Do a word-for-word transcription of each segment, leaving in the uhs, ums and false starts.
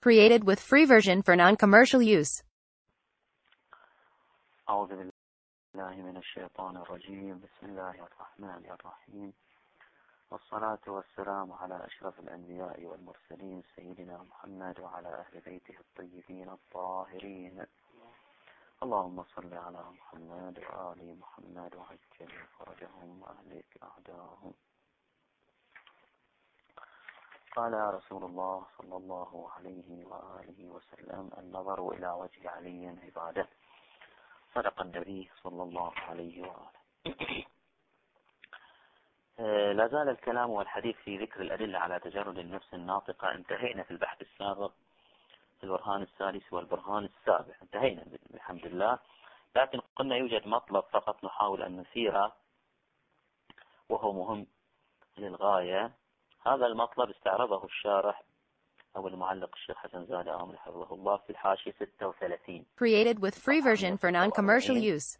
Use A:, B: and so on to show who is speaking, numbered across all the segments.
A: Created with free version for non-commercial use.
B: أعوذ بالله من الشيطان الرجيم. بسم الله الرحمن الرحيم، والصلاة والسلام على أشرف الأنبياء والمرسلين سيدنا محمد وعلى أهل بيته الطيبين الطاهرين. اللهم صل على محمد وآل محمد وعجل فرجهم وأهلك أعداهم. قال رسول الله صلى الله عليه وآله وسلم: النظر إلى وجه علي عبادة. صدق النبي صلى الله عليه وآله. لا زال الكلام والحديث في ذكر الأدلة على تجرد النفس الناطقة. انتهينا في البحث السابق في البرهان السادس والبرهان السابع، انتهينا بالحمد لله، لكن قلنا يوجد مطلب فقط نحاول أن نثيره وهو مهم للغاية. هذا المطلب استعرضه الشارح أو المعلق الشيخ حسن زاد آمل حفظه الله في الحاشية ستة وثلاثين.
A: Created with free version for non-commercial use.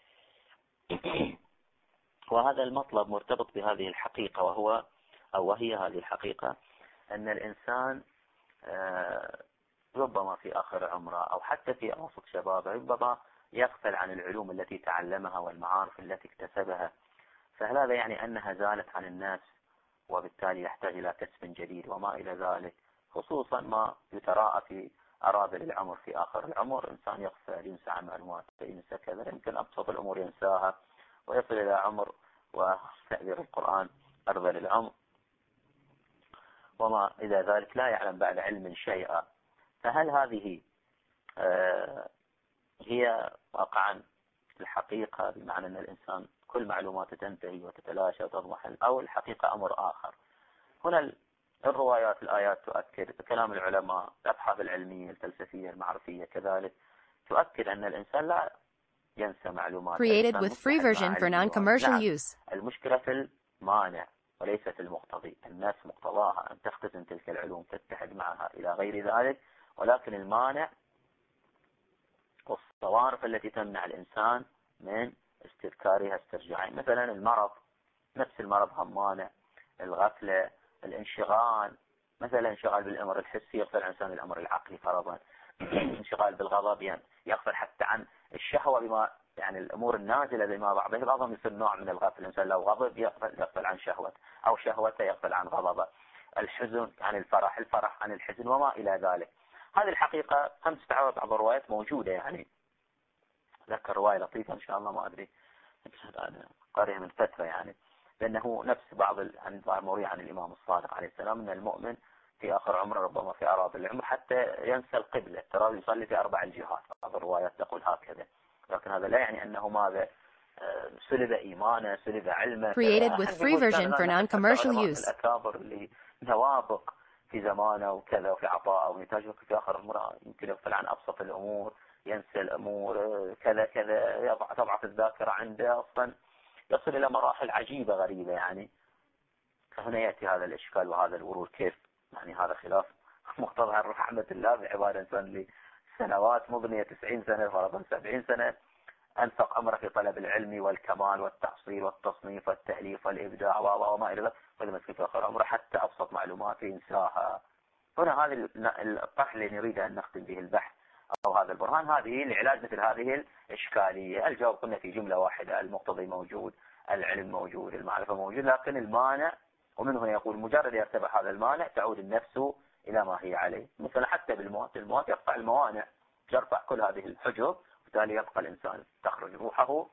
B: وهذا المطلب مرتبط بهذه الحقيقة، وهو أو وهي هذه الحقيقة أن الإنسان ربما في آخر عمره أو حتى في أوسط شبابه ربما يغفل عن العلوم التي تعلمها والمعارف التي اكتسبها، فهل هذا يعني أنها زالت عن الناس وبالتالي يحتاج إلى كسب جديد وما إلى ذلك؟ خصوصا ما يتراءى في أراذل العمر، في آخر العمر إنسان يغفل، ينسى عن معلومات، ينسى كذا، يمكن أبسط الأمور ينساها، ويصل إلى عمر وتعبير القرآن أرذل العمر وما إلى ذلك، لا يعلم بعد علم شيئا. فهل هذه آه هي واقعا الحقيقة، بمعنى أن الإنسان كل معلوماته تنتهي وتتلاشى وتضمحل، أو الحقيقة أمر آخر؟ هنا الروايات الآيات تؤكد، كلام العلماء، الأبحاث العلمية الفلسفية المعرفية كذلك تؤكد أن الإنسان لا ينسى معلومات.
A: Created with free version for non-commercial use.
B: المشكلة في المانع وليس في المقتضي. الناس مقتضاها أن تختزن تلك العلوم، تتحد معها إلى غير ذلك، ولكن المانع والصوارف التي تمنع الإنسان من استذكارها استرجاعها. مثلا المرض، نفس المرض هم مانع، الغفلة، الانشغال، مثلا انشغال بالأمر الحسي يغفل الإنسان الأمر العقلي فرضا، انشغال بالغضب يعني يغفل حتى عن الشهوة بما يعني الأمور النازلة بما بعضها، بعضهم يصير نوع من الغفل. الإنسان لو غضب يغفل, يغفل عن شهوته، أو شهوته يغفل عن غضبه، الحزن عن الفرح، الفرح عن الحزن وما إلى ذلك. هذه الحقيقة هم تستعرض بعض الروايات موجودة، يعني ذكر رواية لطيفة إن شاء الله، ما أدري أنا قارئها من فترة، يعني لأنه نفس بعض المروي عن الإمام الصادق عليه السلام أن المؤمن في آخر عمره ربما في أراضي العمر حتى ينسى القبلة، ترى يصلي في أربع الجهات. بعض الروايات تقول هكذا، لكن هذا لا يعني أنه ماذا سلب إيمانه، سلب علمه.
A: Created with free version for non-commercial use.
B: الأكابر اللي نوابق في زمانه وكذا وفي عطاءه ونتاجه في آخر عمره يمكن يغفل عن أبسط الأمور، ينسى الأمور كذا كذا، يضع تضعف الذاكرة عنده، أصلا يصل إلى مراحل عجيبة غريبة يعني. فهنا يأتي هذا الإشكال وهذا الورود. كيف يعني هذا خلاف مقتضى رحمة الله بعبادة إنسان لسنوات مضنية تسعين سنة فرضا سبعين سنة أنفق أمره في طلب العلم والكمال والتحصيل والتصنيف والتأليف والإبداع وما إلى ذلك، ولما في آخر عمره حتى أبسط معلومات ينساها. هنا هذه الطرح اللي نريد أن نختم به البحث أو هذا البرهان، هذه لعلاج مثل هذه الإشكالية. الجواب قلنا في جملة واحدة: المقتضي موجود، العلم موجود، المعرفة موجود، لكن المانع، ومن هنا يقول مجرد يرتفع هذا المانع تعود النفس إلى ما هي عليه. مثلا حتى بالموت، الموت يقطع الموانع، يرفع كل هذه الحجب، وبالتالي يبقى الإنسان تخرج روحه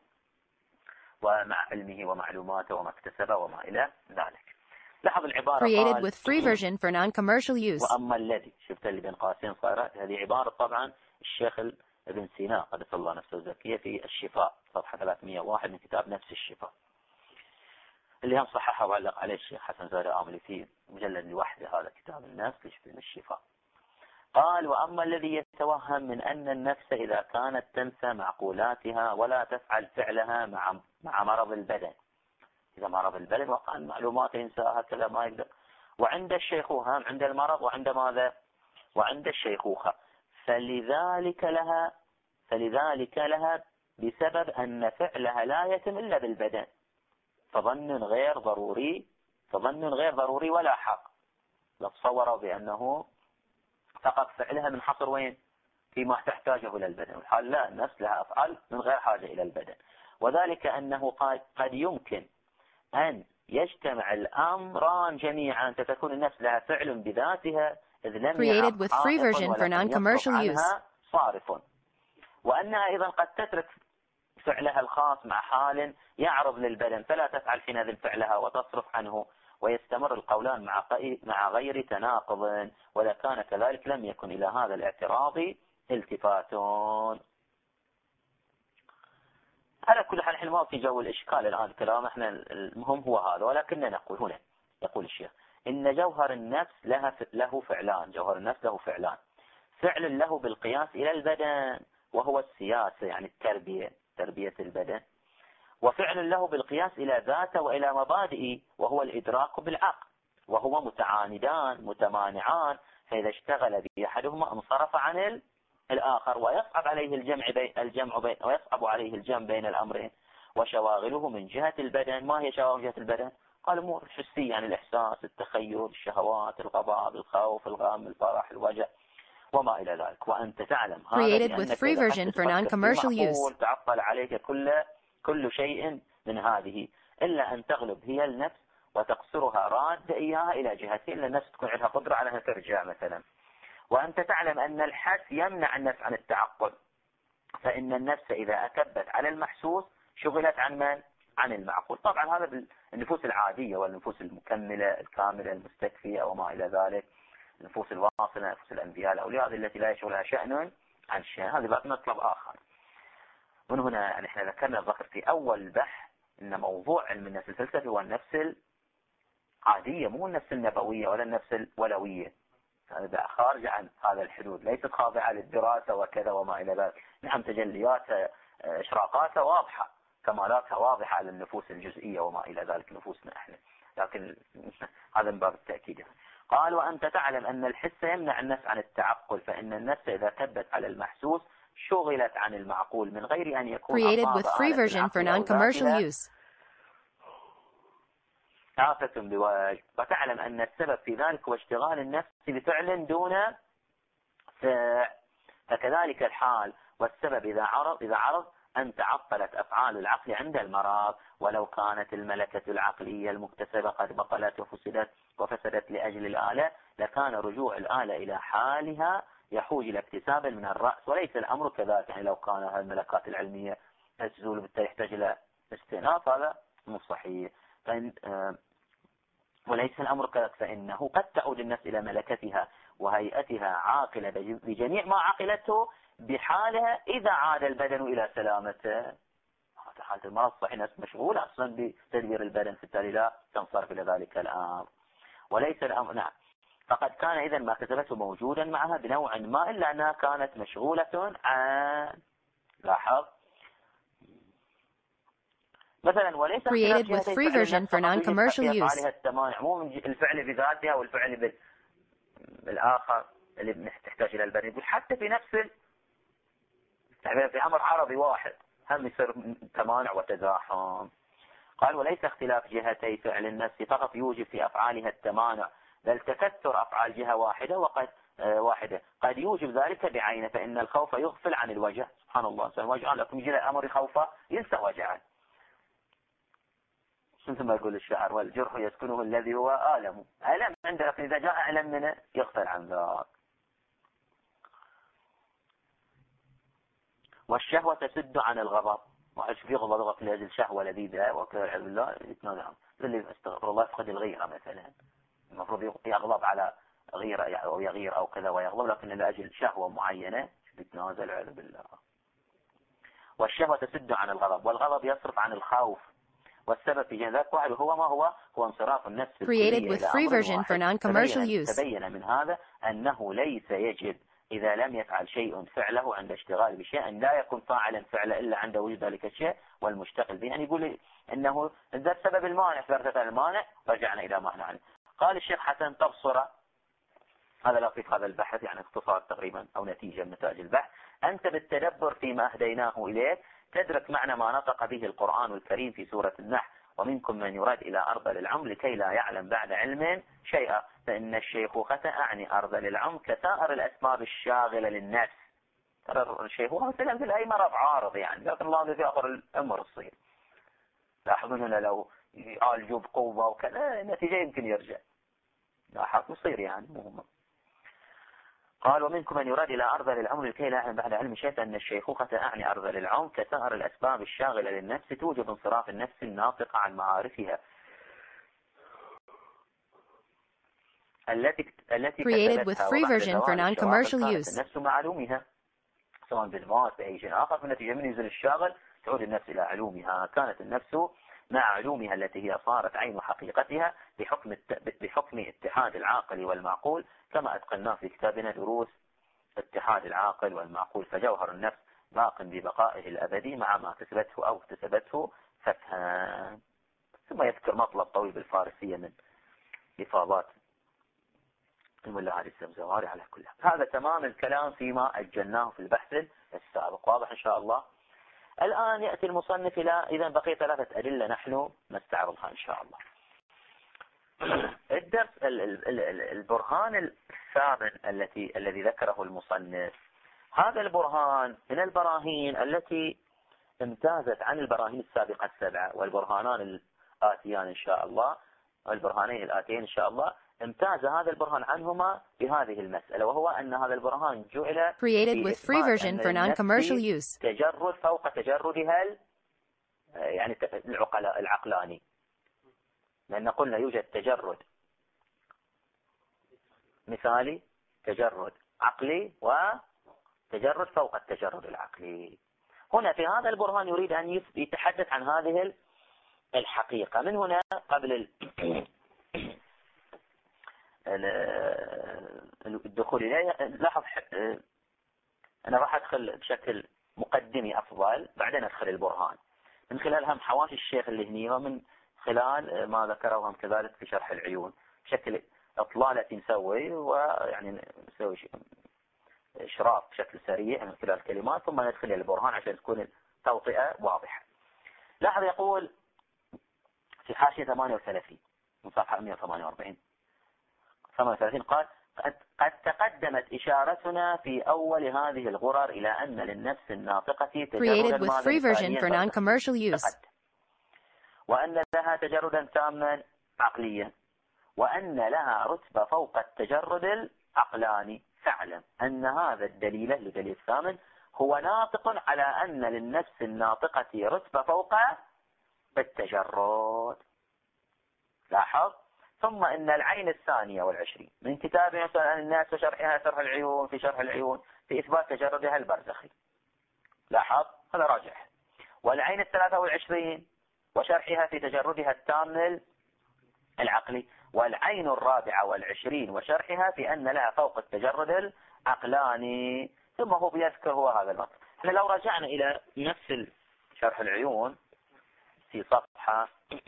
B: ومع علمه ومعلوماته وما اكتسبه وما إلى ذلك. لاحظ العبارة
A: Created
B: قال
A: with free version for non-commercial use.
B: وأما الذي، شفت اللي بين قاسين صارت هذه عبارة طبعا الشيخ ابن سينا قدس الله نفسه الزكية في الشفاء صفحة ثلاثمئة وواحد من كتاب نفس الشفاء، اللي هم صححه وعلق عليه الشيخ حسن زاد آمل في مجلد لوحده، هذا كتاب النفس في الشفاء. قال: وأما الذي يتوهم من أن النفس إذا كانت تنسى معقولاتها ولا تفعل فعلها مع مع مرض البدن، إذا مرض البدن وقع المعلومات ينساها كذا ما يقدر، وعند الشيخوخة، عند المرض وعند ماذا؟ وعند الشيخوخة، فلذلك لها فلذلك لها بسبب أن فعلها لا يتم إلا بالبدن، فظن غير ضروري فظن غير ضروري ولا حق. لو تصوروا بأنه فقط فعلها منحصر وين؟ فيما تحتاجه إلى البدن. والحال لا، النفس لها أفعال من غير حاجة إلى البدن. وذلك أنه قد يمكن أن يجتمع الأمران جميعا، فتكون النفس لها فعل بذاتها إذ لم يعق
A: Created with free
B: عائق
A: version for
B: ولكن يصرف
A: non-commercial use.
B: عنها صارف، وأنها أيضا قد تترك فعلها الخاص مع حال يعرض للبدن فلا تفعل حينئذ فعلها وتصرف عنه، ويستمر القولان مع مع غير تناقض، وإذا كان كذلك لم يكن إلى هذا الاعتراض التفاتون. على كل حال احنا ما في جو الإشكال الآن كلام، احنا المهم هو هذا. ولكننا نقول هنا، يقول الشيخ إن جوهر النفس لها له فعلان، جوهر النفس له فعلان، فعل له بالقياس إلى البدن وهو السياسة يعني التربية، تربية البدن، وفعل له بالقياس إلى ذاته وإلى مبادئه وهو الإدراك بالعقل، وهو متعاندان متمانعان، فإذا اشتغل به أحدهما انصرف عن الآخر، ويصعب عليه الجمع بين الجمع بين ويصعب عليه الجمع بين الأمرين. وشواغله من جهة البدن، ما هي شواغل جهة البدن؟ قال أمور حسية يعني الإحساس، التخيل، الشهوات، الغضب، الخوف، الغم، الفرح، الوجع وما إلى ذلك. وأنت تعلم هذا
A: Created with free version for non-commercial use.
B: تعطل عليك كل كل شيء من هذه إلا أن تغلب هي النفس وتقصرها راد إياها إلى جهتين، إلا النفس تكون عندها قدرة على أنها ترجع مثلا. وأنت تعلم أن الحس يمنع النفس عن التعقل، فإن النفس إذا أكبت على المحسوس شغلت عن من؟ عن المعقول. طبعا هذا بالنفوس العادية والنفوس المكملة الكاملة المستكفية وما إلى ذلك، النفوس الواصلة، نفوس الأنبياء الأولياء، هذه التي لا يشغلها شأن عن شيء، هذه بقى مطلب آخر. من هنا نحن ذكرنا الذكر في أول البحث أن موضوع علم النفس الفلسفي هو النفس العادية، مو النفس النبوية ولا النفس الولوية، هذا خارج عن هذا الحدود، ليست خاضعة للدراسة وكذا وما إلى ذلك. نعم تجلياتها إشراقاتها واضحة، كمالاتها واضحة على النفوس الجزئية وما إلى ذلك، نفوسنا احنا، لكن هذا من باب التأكيد. قال وأنت تعلم أن الحس يمنع النفس عن التعقل، فإن النفس إذا كبت على المحسوس شغلت عن المعقول من غير أن يكون
A: Created with free version for non-commercial use.
B: عافة بوجه. وتعلم أن السبب في ذلك هو اشتغال النفس بفعل دون فعل، فكذلك الحال. والسبب إذا عرض إذا عرض أن تعطلت أفعال العقل عند المرض، ولو كانت الملكة العقلية المكتسبة قد بطلت وفسدت وفسدت لأجل الآلة، لكان رجوع الآلة إلى حالها يحوج إلى اكتساب من الرأس، وليس الأمر كذلك. يعني لو كان الملكات العلمية تزول بالتالي يحتاج إلى استئناف، هذا مو صحيح. فإن آه وليس الأمر كذلك، فإنه قد تعود النفس إلى ملكتها وهيئتها عاقلة بجميع ما عقلته بحالها إذا عاد البدن إلى سلامته. هذا حالة المرض صحيح، النفس مشغولة أصلا بتدبير البدن، في التالي لا تنصرف إلى ذلك الأمر. وليس الأمر نعم، فقد كان إذا ما كتبته موجودا معها بنوع ما، إلا أنها كانت مشغولة عن لاحظ مثلا. وليس
A: Created with free version for non-commercial use.
B: التمانع مو من الفعل بذاتها والفعل بالآخر اللي تحتاج إلى البدن. يقول حتى في نفس في أمر عرضي واحد هم يصير تمانع وتزاحم. قال وليس اختلاف جهتي فعل النفس فقط يوجب في أفعالها التمانع، بل تكثر أفعال جهة واحدة وقد آه واحدة قد يوجب ذلك بعينه، فإن الخوف يغفل عن الوجع. سبحان الله، وجعا لكم يجي الأمر خوفا ينسى وجعا، مثل ما يقول الشاعر والجرح يسكنه الذي هو آلم. ألم عندك إذا جاء ألم منه يغفل عن ذاك. والشهوة تسد عن الغضب، واحد في غضب ضغط لأجل شهوة لذيذة وكذا والعياذ بالله يتنازع، اللي استغفر الله يفقد الغيرة مثلا، المفروض يغضب على غيرة أو يغير أو كذا ويغضب، لكن لأجل شهوة معينة يتنازل والعياذ بالله. والشهوة تسد عن الغضب، والغضب يصرف عن الخوف، والسبب في ذلك واحد هو ما هو هو انصراف النفس
A: Created with free version for non-commercial use.
B: تبين من هذا أنه ليس يجب إذا لم يفعل شيء فعله عند اشتغال بشيء أن لا يكون فاعلا فعله إلا عند وجود ذلك الشيء والمشتغل به. يعني يقول أنه ذا السبب المانع فارتفع المانع رجعنا إلى ما نحن. قال الشيخ حسن تبصر، هذا لطيف هذا البحث يعني اختصار تقريبا أو نتيجة من نتائج البحث. أنت بالتدبر فيما أهديناه إليك تدرك معنى ما نطق به القرآن الكريم في سورة النحل، ومنكم من يراد إلى أرذل العمر لكي لا يعلم بعد علم شيئا، فإن الشيخوخة أعني أرذل العمر كسائر الأسباب الشاغلة للنفس. ترى الشيخوخة مثلا في أي مرض عارض يعني، لكن الله في آخر العمر تصير. لاحظون هنا لو يعالجوا بقوة وكذا النتيجة يمكن يرجع، لاحظ يصير يعني مهم. قال ومنكم من يراد إلى أرذل العمر لكي لا يعلم بعد علم شيء، فإن الشيخوخة أعني أرذل العمر كسائر الأسباب الشاغلة للنفس توجب انصراف النفس الناطقة عن معارفها التي التي
A: Created with
B: كسبتها،
A: free
B: وبعد
A: version for
B: زوال الشواغل
A: non-commercial
B: كانت
A: use.
B: النفس معلومها سواء بالموت بأي شيء آخر، فالنتيجة من ينزل الشاغل تعود النفس إلى علومها. كانت النفس مع علومها التي هي صارت عين حقيقتها بحكم بحكم اتحاد العاقل والمعقول، كما أتقناه في كتابنا دروس اتحاد العاقل والمعقول. فجوهر النفس باق ببقائه الأبدي مع ما كسبته أو اكتسبته فتها. ثم يذكر مطلب طويل بالفارسية من إفاضات الملا هذه السمزواري. على كل هذا تمام الكلام فيما أجلناه في البحث السابق، واضح إن شاء الله. الآن يأتي المصنف إلى إذا بقي ثلاثة أدلة نحن نستعرضها إن شاء الله. الدرس البرهان الثامن التي الذي ذكره المصنف، هذا البرهان من البراهين التي امتازت عن البراهين السابقة السبعة، والبرهانان الآتيان إن شاء الله والبرهانين الآتيين إن شاء الله امتاز هذا البرهان عنهما بهذه المسألة، وهو أن هذا البرهان جعل
A: Created with free version for non-commercial use.
B: تجرد فوق تجردها يعني العقلاء العقلاني، لأن قلنا يوجد تجرد مثالي، تجرد عقلي، وتجرد فوق التجرد العقلي. هنا في هذا البرهان يريد أن يتحدث عن هذه الحقيقة. من هنا قبل الدخول إليه لاحظ أنا راح أدخل بشكل مقدمي أفضل، بعدين أدخل البرهان من خلال هم حواشي الشيخ اللي هني، ومن خلال ما ذكره هم كذلك في شرح العيون بشكل إطلالة نسوي، ويعني نسوي إشراف بشكل سريع من خلال الكلمات، ثم ندخل البرهان عشان تكون التوطئة واضحة. لاحظ يقول في حاشية ثمانية وثلاثين من صفحة مئة وثمانية وأربعين ثمانية وثلاثين قال قد تقدمت إشارتنا في أول هذه الغرر إلى أن للنفس الناطقة
A: Created with free version for non-commercial use.
B: وأن لها تجردا تاما عقليا، وأن لها رتبة فوق التجرد العقلاني. فاعلم أن هذا الدليل الدليل الثامن هو ناطق على أن للنفس الناطقة رتبة فوق التجرد. لاحظ. ثم إن العين الثانية والعشرين من كتاب يسأل عن الناس وشرحها شرح العيون في شرح العيون في إثبات تجردها البرزخي. لاحظ هذا راجح. والعين الثلاثة والعشرين وشرحها في تجردها التام العقلي. والعين الرابعة والعشرين وشرحها في أن لها فوق التجرد العقلاني. ثم هو بيذكر هو هذا المطلب. احنا لو رجعنا إلى نفس شرح العيون في صفحة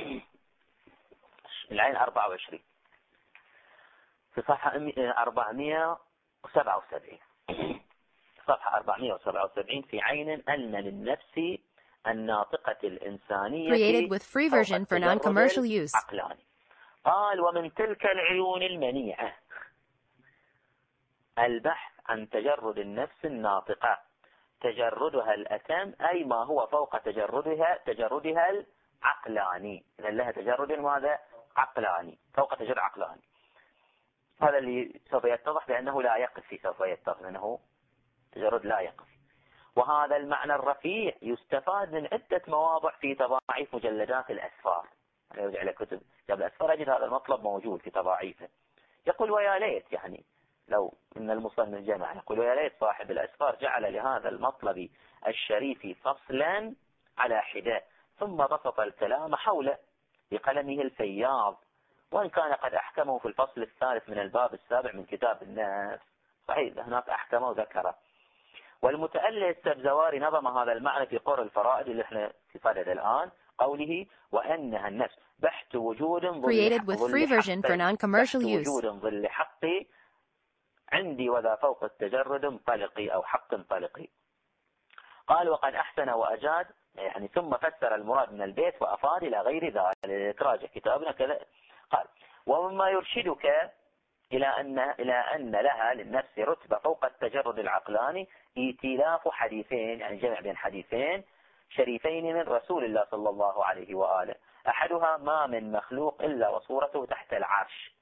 B: العين أربعة وعشرين في صفحة أربعمئة وسبعة وسبعين صفحة أربعمئة وسبعة وسبعين في عين أن للنفس الناطقة الإنسانية
A: Created with free version for non-commercial use.
B: عقلاني. قال ومن تلك العيون المنيعة البحث عن تجرد النفس الناطقة تجردها الأتم، أي ما هو فوق تجردها تجردها العقلاني. إذن لها تجرد ماذا؟ عقلاني، فوق تجرد عقلاني. هذا اللي سوف يتضح بأنه لا يقف في سوف يتضح أنه تجرد لا يقف. وهذا المعنى الرفيع يستفاد من عدة مواضع في تضاعيف مجلدات الأسفار. أنا يرجع إلى كتب جاب الأسفار أجد هذا المطلب موجود في تضاعيفه. يقول ويا ليت يعني لو إن المصنف جمع، يقول ويا ليت صاحب الأسفار جعل لهذا المطلب الشريف فصلا على حدة، ثم بسط الكلام حوله بقلمه الفياض، وإن كان قد أحكمه في الفصل الثالث من الباب السابع من كتاب النفس. صحيح هناك أحكمه وذكره. والمتألف السبزواري نظم هذا المعنى في قر الفرائد اللي احنا في صدد الآن، قوله وأنها النفس بحث وجود
A: Created with free version for non-commercial use.
B: وجود ظل حقي عندي وذا فوق التجرد انطلقي أو حق انطلقي. قال وقد أحسن وأجاد، يعني ثم فسر المراد من البيت وأفاد إلى غير ذلك. راجع كتابنا كذا. قال ومما يرشدك إلى أن إلى أن لها للنفس رتبة فوق التجرد العقلاني ائتلاف حديثين، يعني جمع بين حديثين شريفين من رسول الله صلى الله عليه وآله. أحدها ما من مخلوق إلا وصورته تحت العرش،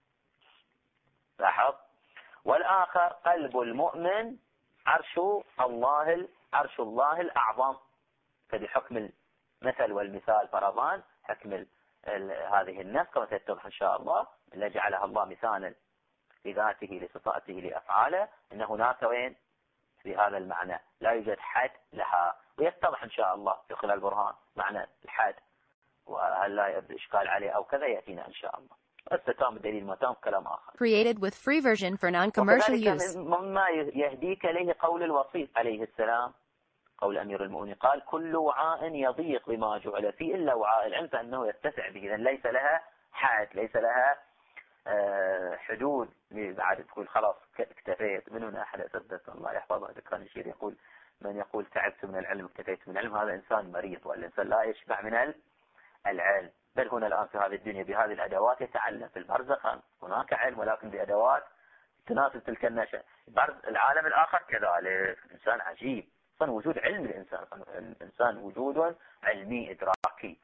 B: لاحظ. والآخر قلب المؤمن عرش الله عرش الله الأعظم. فبحكم المثل والمثال فرضان حكم هذه النفس كما سيتضح إن شاء الله، اللي جعلها الله مثالا لذاته لصفاته لأفعاله، إن هناك وين في هذا المعنى لا يوجد حد لها، ويتضح إن شاء الله في خلال البرهان معنى الحد وهل لا يبدو إشكال عليه أو كذا يأتينا إن شاء الله. بس تام الدليل ما تام كلام آخر.
A: Created with free version for non-commercial use.
B: مما يهديك إليه قول الوصي عليه السلام، قول أمير المؤمنين قال كل وعاء يضيق بما جعل فيه إلا وعاء العلم فإنه يتسع به. إذا ليس لها حد، ليس لها حدود بعد تقول خلاص اكتفيت. من هنا أحد أسدت الله يحفظه كان الشيخ يقول من يقول تعبت من العلم اكتفيت من العلم هذا إنسان مريض، والإنسان لا يشبع من العلم. بل هنا الآن في هذه الدنيا بهذه الأدوات يتعلم. في البرزخ هناك علم ولكن بأدوات تناسب تلك النشأة. العالم الآخر كذلك إنسان عجيب، إنسان وجود علم الإنسان، الإنسان وجود علمي إدراكي.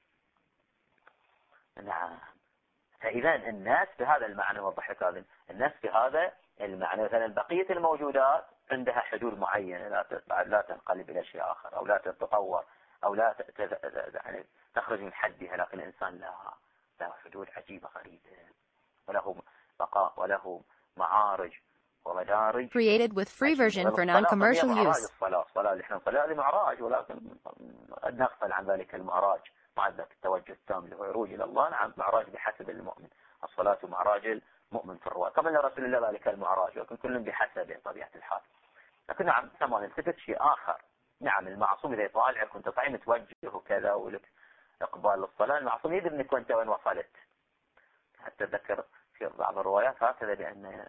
B: نعم. فإذا الناس بهذا المعنى وضحك هذا الناس بهذا المعنى. مثلا بقية الموجودات عندها حدود معينة لا لا تنقلب إلى شيء آخر أو لا تتطور أو لا يعني تخرج من حدها، لكن الإنسان لا له حدود عجيبة غريبة وله بقاء وله معارج ومدارج.
A: Created with free version for non-commercial use.
B: الصلاة الصلاة اللي احنا نصليها هذه معراج، ولكن نغفل عن ذلك المعراج مع ذلك التوجه التام اللي هو عروج إلى الله. نعم معراج بحسب المؤمن، الصلاة معراج المؤمن في الرواية قبل رسول الله ذلك المعراج، ولكن كل بحسب طبيعة الحال. لكن نعم ثم نلتفت شيء آخر. نعم المعصوم إذا يطالعك كنت طالع متوجه وكذا ولك إقبال للصلاة، المعصوم يدري أنك كنت وين وصلت. حتى ذكر في بعض الروايات هكذا بأن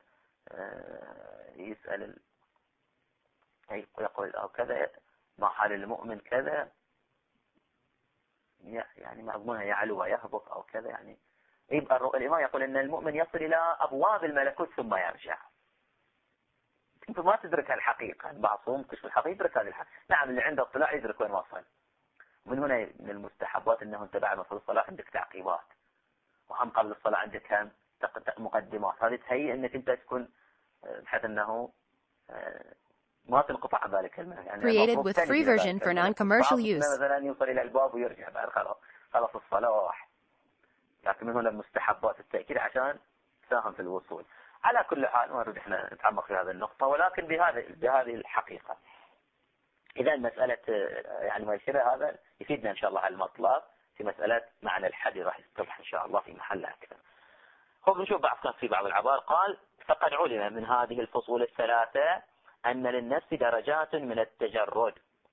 B: يسأل يقول أو كذا ما حال المؤمن كذا، يعني مضمونها يعلو ويهبط أو كذا. يعني يبقى الإمام يقول أن المؤمن يصل إلى أبواب الملكوت ثم يرجع. أنت ما تدرك الحقيقة، المعصوم كشف الحقيقة يدرك هذه الحقيقة. نعم اللي عنده اطلاع يدرك وين وصل. ومن هنا من المستحبات أنه أنت بعد ما تصل الصلاة عندك تعقيبات، وهم قبل الصلاة عندك هم مقدمات. هذه تهيئ أنك أنت تكون بحيث أنه ما تنقطع عن ذلك المعنى. يعني
A: Created with free version for non-commercial use.
B: مثلا يوصل إلى الباب ويرجع بعد خلاص خلاص الصلاة واحد. لكن من هنا المستحبات التأكيد عشان تساهم في الوصول. على كل حال ما نريد احنا نتعمق في هذه النقطة، ولكن بهذه بهذه الحقيقة. إذا مسألة يعني ما يشبه هذا يفيدنا إن شاء الله على المطلب في مسألة معنى الحد راح يتضح إن شاء الله في محلها أكثر. خب نشوف بعض كان في بعض العبارة قال فقد علم من هذه الفصول الثلاثة أن للنفس درجات من التجرد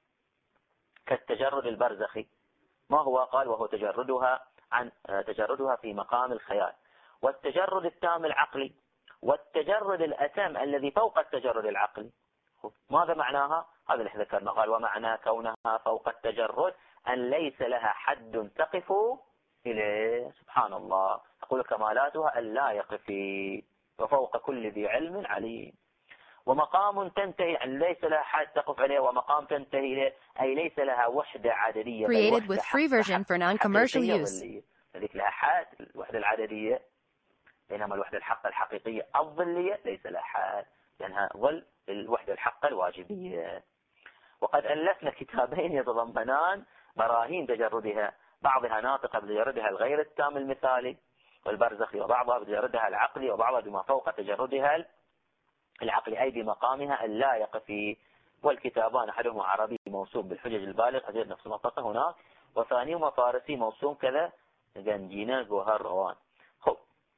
B: كالتجرد البرزخي. ما هو؟ قال وهو تجردها عن تجردها في مقام الخيال، والتجرد التام العقلي، والتجرد الأتم الذي فوق التجرد العقلي. ماذا معناها؟ هذا اللي ذكرنا. قال ومعنى كونها فوق التجرد أن ليس لها حد تقف إليه. سبحان الله، أقول كمالاتها أن لا يقفي، وفوق كل ذي علم عليم. ومقام تنتهي أن ليس لها حد تقف عليه، ومقام تنتهي إليه أي ليس لها وحدة عددية.
A: Created with free version for non-commercial use.
B: هذيك لها حد الوحدة العددية، بينما الوحدة الحقة الحقيقية الظلية ليس لها حد لأنها ظل الوحدة الحقة الواجبية. وقد ألفنا كتابين يتضمنان براهين تجردها، بعضها ناطقة بتجردها الغير التام المثالي والبرزخي، وبعضها بتجردها العقلي، وبعضها بما فوق تجردها العقلي أي بمقامها اللا يقفي. والكتابان أحدهما عربي موسوم بالحجج البالغ أجد نفس المنطقة هناك، وثانيهما فارسي موسوم كذا جنجينا جوهر روان. خب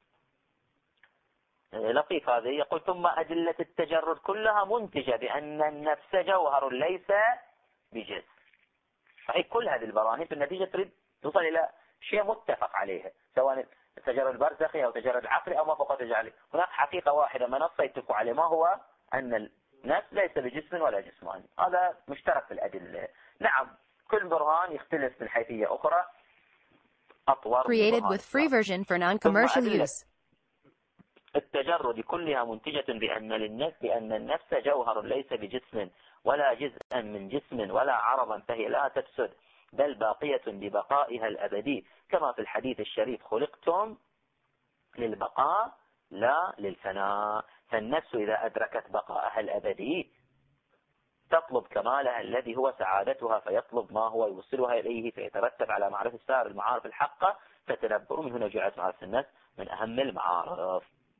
B: لطيف هذه. يقول ثم أدلة التجرد كلها منتجة بأن النفس جوهر ليس بجسم. فهي كل هذه البراهين في النتيجة تريد توصل إلى شيء متفق عليه، سواء التجرد برزخي أو تجرد عقلي أو ما فوق تجعله. هناك حقيقة واحدة منصة يتفقوا عليه، ما هو؟ أن نفس ليس بجسم ولا جسماني. هذا مشترك في الأدلة. نعم كل برهان يختلف من حيثية أخرى أطور.
A: Created with free version for non-commercial use.
B: التجرد كلها منتجة بأن للنفس بأن النفس جوهر ليس بجسم ولا جزءا من جسم ولا عرضا، فهي لا تفسد بل باقية ببقائها الأبدي، كما في الحديث الشريف: خلقتم للبقاء لا للفناء. فالنفس إذا أدركت بقائها الأبدي تطلب كمالها الذي هو سعادتها، فيطلب ما هو يوصلها إليه، فيترتب على معرفة سائر المعارف الحقة. فتدبر من هنا جعلت معرفة النفس من أهم المعارف.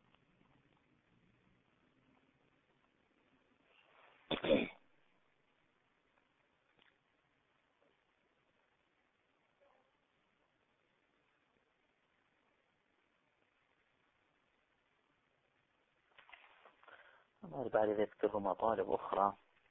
B: بعد ذكره مطالب أخرى.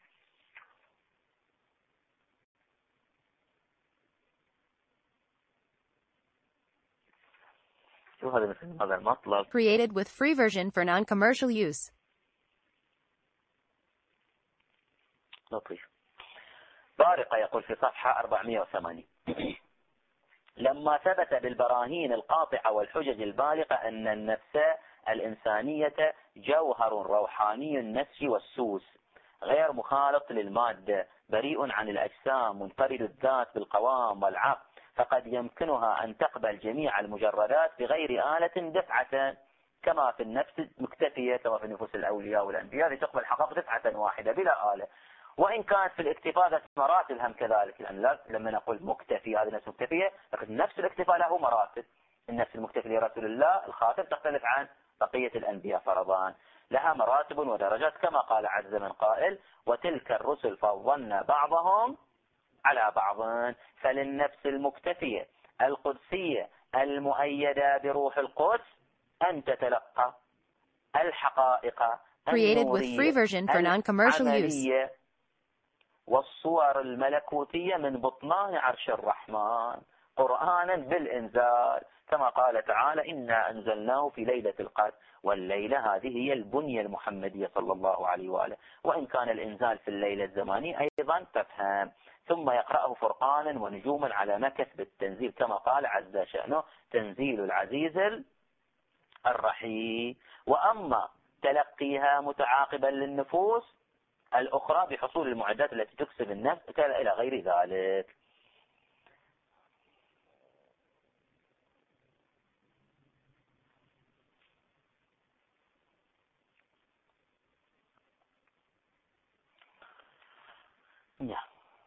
B: شو هذا مثل هذا المطلب؟
A: Created with free version for non-commercial use.
B: لطيف. بارقة يقول في صفحة أربعمائة وثمانين: لما ثبت بالبراهين القاطعة والحجج البالغة أن النفس الإنسانية جوهر روحاني النفس والسوس غير مخالط للمادة، بريء عن الأجسام، منفرد الذات بالقوام والعقل، فقد يمكنها أن تقبل جميع المجردات بغير آلة دفعة، كما في النفس مكتفية، كما في نفوس الأولياء والأنبياء تقبل حقائق دفعة واحدة بلا آلة. وإن كانت في الاكتفاء ذات مراتب هم كذلك، لأن لما نقول مكتفي هذه النفس مكتفية، لكن نفس الاكتفاء له مراتب. النفس المكتفي لرسول الله الخاتم تختلف عن بقية الأنبياء فرضان، لها مراتب ودرجات، كما قال عز من قائل: وتلك الرسل فضلنا بعضهم على بعض. فللنفس المكتفية القدسية المؤيدة بروح القدس أن تتلقى الحقائق
A: Created with free version for non-commercial use.
B: والصور الملكوتية من بطنان عرش الرحمن قرآنا بالإنزال، كما قال تعالى: إنا أنزلناه في ليلة القدر. والليلة هذه هي البنية المحمدية صلى الله عليه وآله، وإن كان الإنزال في الليلة الزمانية أيضا تفهم. ثم يقرأه فرقانا ونجوما على مكث بالتنزيل، كما قال عز شأنه: تنزيل العزيز الرحيم. وأما تلقيها متعاقبا للنفوس الأخرى بحصول المعدات التي تكسب النفس إلى غير ذلك. نعم.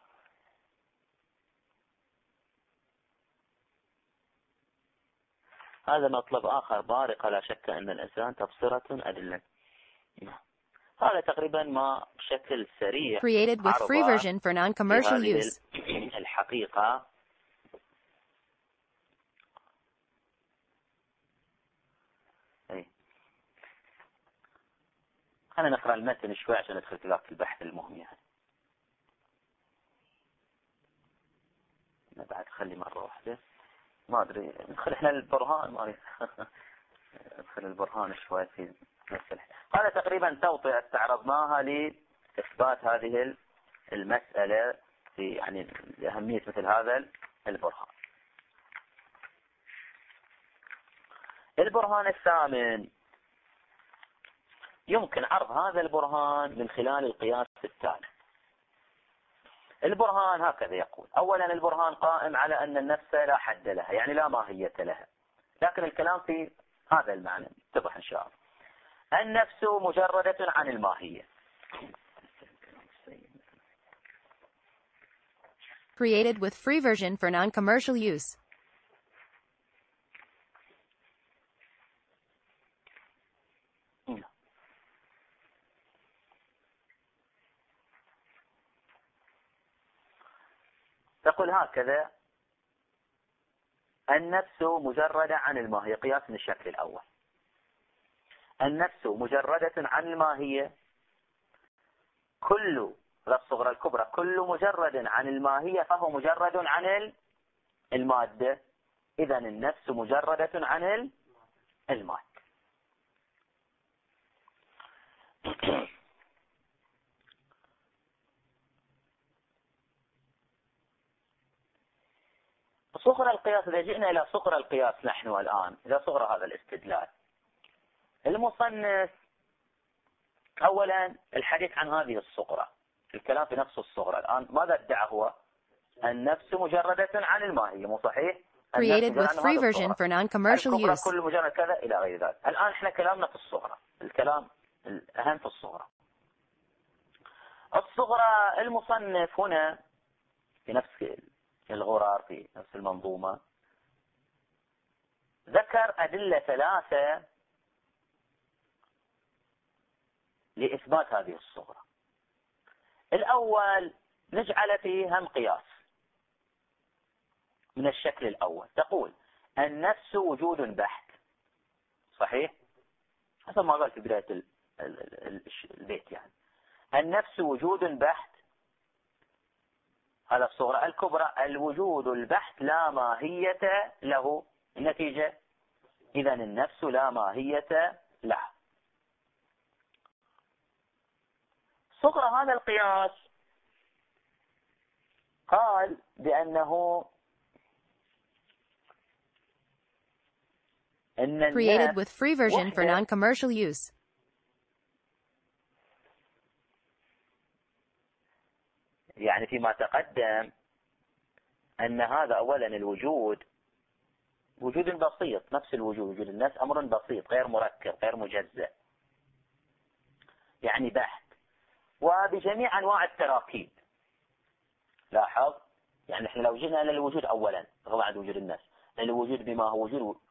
B: هذا مطلب آخر بارق، لا شك أن الإنسان تبصرة أدلة. نعم. هذا تقريبا ما بشكل سريع
A: Created with free version for non-commercial use.
B: الحقيقة أي. خلينا نقرأ المتن شوي عشان ندخل في البحث المهم. يعني بعد خلي مرة واحدة ما أدري ندخل إحنا البرهان ما ندخل البرهان شوي في نفس. هذا تقريبا توطئة استعرضناها لإثبات هذه المسألة في يعني أهمية مثل هذا البرهان. البرهان الثامن: يمكن عرض هذا البرهان من خلال القياس التالي. البرهان هكذا يقول: أولا البرهان قائم على أن النفس لا حد لها، يعني لا ماهية لها، لكن الكلام في هذا المعنى اتضح إن شاء الله. النفس مجردة عن الماهية.
A: Created with free version for non-commercial use.
B: تقول هكذا: النفس مجردة عن الماهية، قياس من الشكل الأول. النفس مجردة عن الماهية، كل ذا الصغرى الكبرى كل مجرد عن الماهية فهو مجرد عن المادة. إذن النفس مجردة عن المادة. صغر القياس، إذا جئنا إلى صغر القياس نحن الآن، إذا صغر هذا الاستدلال، المصنف أولا الحديث عن هذه الصغرى، الكلام في نفس الصغرى. الآن ماذا ادعى هو؟ النفس مجردة عن الماهية، مو صحيح؟
A: Created with free version for non-commercial
B: الكبرى
A: use.
B: كل مجرد كذا إلى غير ذلك. الآن احنا كلامنا في الصغرى، الكلام الأهم في الصغرى. الصغرى المصنف هنا في نفس الغرار، في نفس المنظومة، ذكر أدلة ثلاثة لإثبات هذه الصغرى. الأول نجعل فيه هم قياس من الشكل الأول، تقول النفس وجود بحت، صحيح؟ حسب ما قال في بداية البيت، يعني النفس وجود بحت، هذا الصغرى. الكبرى الوجود البحت لا ماهية له، النتيجة إذا النفس لا ماهية له. صغرى هذا القياس قال بأنه إن
A: Created with free version for
B: وحدة
A: non-commercial use.
B: يعني فيما تقدم أن هذا أولا الوجود وجود بسيط، نفس الوجود، وجود النفس أمر بسيط غير مركب غير مجزأ، يعني بحت، وبجميع أنواع التراكيب. لاحظ، يعني احنا لو جينا إلى الوجود أولا بعد وجود النفس، الوجود بما هو وجود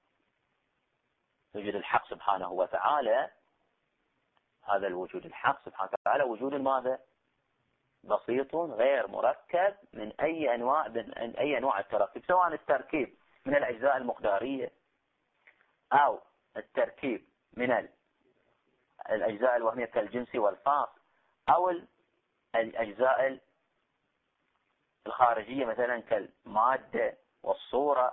B: وجود الحق سبحانه وتعالى، هذا الوجود الحق سبحانه وتعالى وجود ماذا؟ بسيط غير مركب من أي أنواع من أي أنواع التراكيب، سواء التركيب من الأجزاء المقدارية أو التركيب من الأجزاء الوهمية كالجنس والخاص، أو الأجزاء الخارجية مثلا كالمادة والصورة،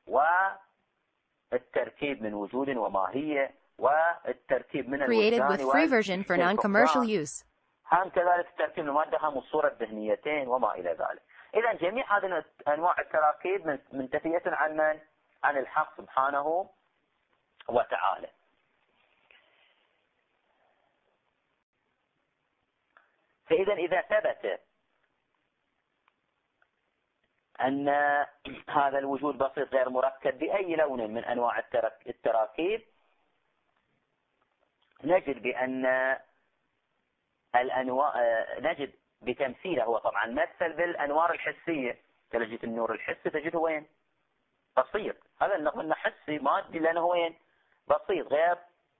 B: والتركيب من وجود وماهية، والتركيب من
A: Created with
B: الوجدان
A: free version for non-commercial use.
B: هم كذلك التركيب من المادة هم الصورة الذهنيتين وما إلى ذلك. إذا جميع هذه أنواع التراكيب منتفية عن من؟ عن الحق سبحانه وتعالى. فإذا إذا ثبت أن هذا الوجود بسيط غير مركب بأي لون من أنواع التراكيب، نجد بأن الأنواع نجد بتمثيله، هو طبعا مثل بالأنوار الحسية، تجد النور الحسي تجده وين؟ بسيط، هذا قلنا حسي مادي لأنه وين؟ بسيط غير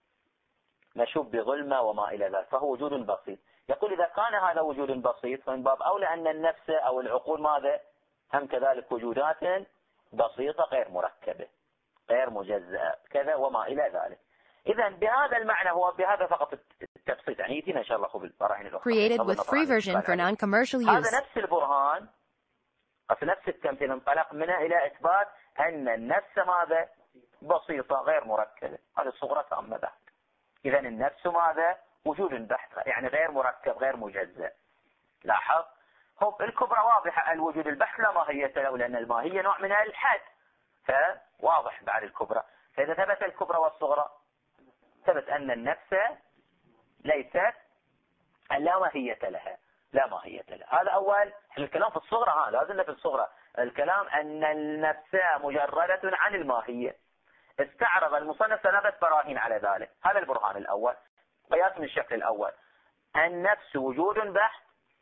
B: مشوب بظلمة وما إلى ذلك، فهو وجود بسيط. يقول إذا كان هذا وجود بسيط فمن باب أولى أن النفس أو العقول ماذا؟ هم كذلك وجودات بسيطة غير مركبة غير مجزأة كذا وما إلى ذلك. إذا بهذا المعنى، هو بهذا فقط التبسيط، يعني يأتينا إن شاء الله بالبراهين الأخرى.
A: Created with free version for non-commercial use.
B: هذا نفس البرهان، في نفس التمثيل انطلق منه إلى إثبات أن النفس ماذا؟ بسيطة غير مركبة، هذه الصغرى تامة بحت. إذا النفس ماذا؟ وجود بحت، يعني غير مركب غير مجزأ. لاحظ، هو الكبرى واضحة، الوجود البحت لا ماهية له، لأن الماهية نوع من الحد، فواضح بعد الكبرى. فإذا ثبت الكبرى والصغرى، ثبت أن النفس ليست لا ماهية لها، لا ماهية لها. هذا أول الكلام في الصغرى، ها لازلنا في الصغرى، الكلام أن النفس مجردة عن الماهية. استعرض المصنف ثلاثة براهين على ذلك. هذا البرهان الأول، قياس من الشكل الأول، النفس وجود بحت،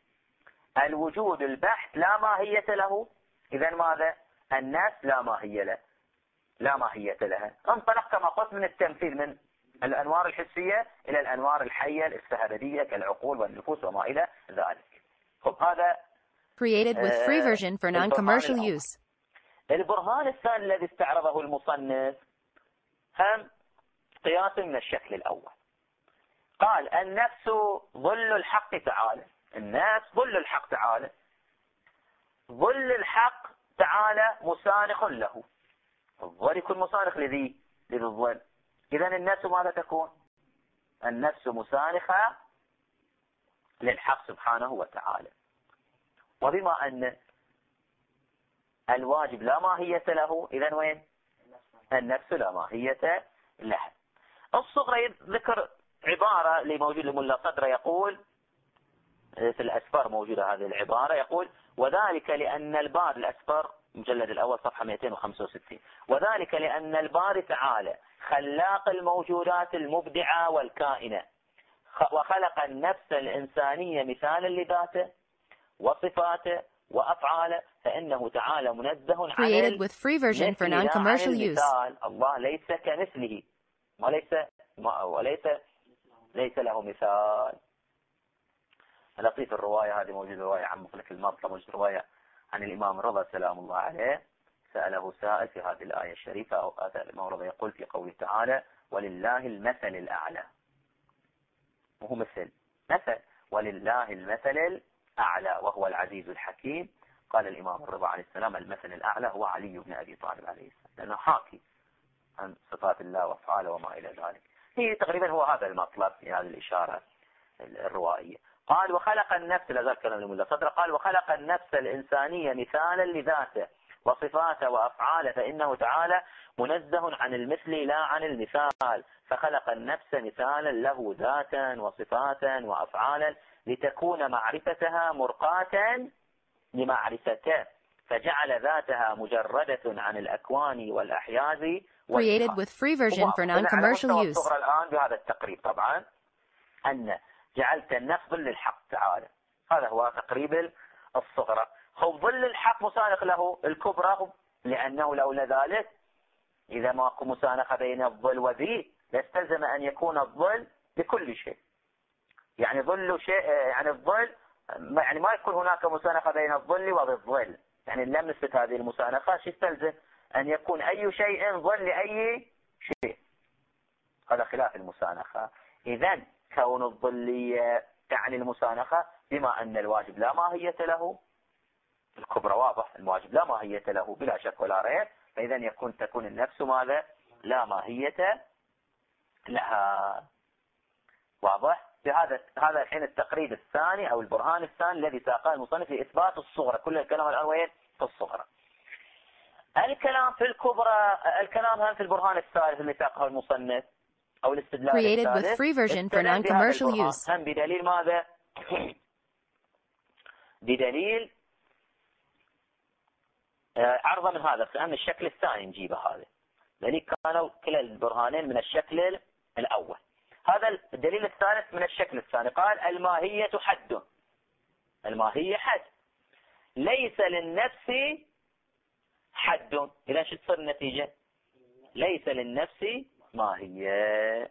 B: الوجود البحت لا ماهية له، إذا ماذا؟ النفس لا ماهية له، لا ماهية لها. انطلق كما قلت من التمثيل من الأنوار الحسية إلى الأنوار الحية الاستهدادية كالعقول والنفوس وما إلى ذلك. خب هذا
A: Created with free version for non-commercial use.
B: البرهان الثاني الذي استعرضه المصنف هم قياس من الشكل الأول. قال النفس ظل الحق تعالى، النفس ظل الحق تعالى، ظل الحق تعالى مسانخ له، الظل يكون مسانخ لذي لذي الظل. إذا النفس ماذا تكون؟ النفس مسانخة للحق سبحانه وتعالى. وبما أن الواجب لا ماهية له، إذن وين؟ النفس لا ماهية لها. الصغرى ذكر عبارة اللي موجود لملا صدر، يقول في الأسفار موجودة هذه العبارة، يقول وذلك لأن الباري، الأسفار مجلد الأول صفحة مئتين وخمسة وستين، وذلك لأن الباري تعالى خلاق الموجودات المبدعة والكائنة، وخلق النفس الإنسانية مثالا لذاته وصفاته وأفعاله، فإنه تعالى منزه عن
A: Created with free version for
B: المثل لا عن
A: non-commercial use.
B: المثال. الله ليس كمثله، وليس وليس ليس له مثال. لطيف الرواية هذه، موجود رواية عن مخلك المطلب، موجود رواية عن الإمام الرضا سلام الله عليه، سأله سائل في هذه الآية الشريفة، أو هذا الإمام الرضا يقول في قوله تعالى ولله المثل الأعلى، وهو مثل مثل ولله المثل الأعلى وهو العزيز الحكيم. قال الإمام الرضا عليه السلام المثل الأعلى هو علي بن أبي طالب عليه السلام، لأنه حاكي عن صفات الله وأفعاله وما إلى ذلك. هي تقريبا هو هذا المطلب في هذه الإشارة الروائية. قال وخلق النفس، لا زال كلام الملا صدر، قال وخلق النفس الإنسانية مثالا لذاته وصفاته وأفعاله، فإنه تعالى منزه عن المثل لا عن المثال، فخلق النفس مثالا له ذاتا وصفاتا وأفعالا لتكون معرفتها مرقاة لمعرفته، فجعل ذاتها مجردة عن الأكوان والأحياز.
A: Created with free version for non-commercial use.
B: الصغرى الآن بهذا التقريب طبعا أن جعلت النفس ظل الحق تعالى، هذا هو تقريب الصغرى. هو ظل الحق مسانخ له الكبرى، لأنه لولا ذلك إذا ما أكو مسانخة بين الظل وذي لاستلزم أن يكون الظل بكل شيء. يعني ظل شيء، يعني الظل يعني ما يكون هناك مسانخة بين الظل وبالظل، يعني لم نثبت هذه المسانخة، شو يستلزم؟ أن يكون أي شيء ظل لأي شيء، هذا خلاف المسانخة. إذن كون الظلية تعني المسانخة، بما أن الواجب لا ماهية له، الكبرى واضح الواجب لا ماهية له بلا شك ولا ريب، فإذا يكون تكون النفس ماذا؟ لا ماهية لها. واضح؟ بهذا هذا الحين التقريب الثاني أو البرهان الثاني الذي ساقه المصنف لإثبات الصغرى. كل الكلام الآن وين؟ في الصغرى. الكلام في الكبرى، الكلام هم في البرهان الثالث اللي ساقه المصنف أو الاستدلال
A: Created
B: الثالث.
A: with free version for non-commercial use.
B: هم بدليل ماذا؟ بدليل عرضة من هذا من الشكل الثاني نجيبه، هذا لأن كانوا كلا البرهانين من الشكل الأول. هذا الدليل الثالث من الشكل الثاني. قال الماهية حد، الماهية حد، ليس للنفس حد. إذا شو تصير النتيجة؟ ليس للنفس ماهية.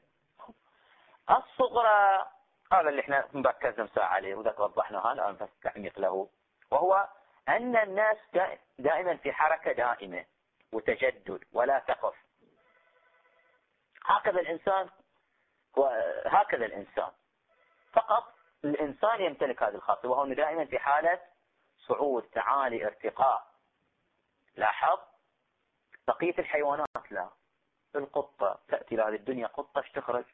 B: الصغرى هذا اللي احنا مركزنا مساء عليه وذاك وضحناه الآن بس تعميق له، وهو أن الناس دائما في حركة دائمة وتجدد ولا تقف. هكذا الإنسان، وهكذا الإنسان فقط الإنسان يمتلك هذه الخاصية، وهو دائما في حالة صعود تعالي ارتقاء. لاحظ بقية الحيوانات لا، القطة تأتي لهذه الدنيا قطة ايش تخرج؟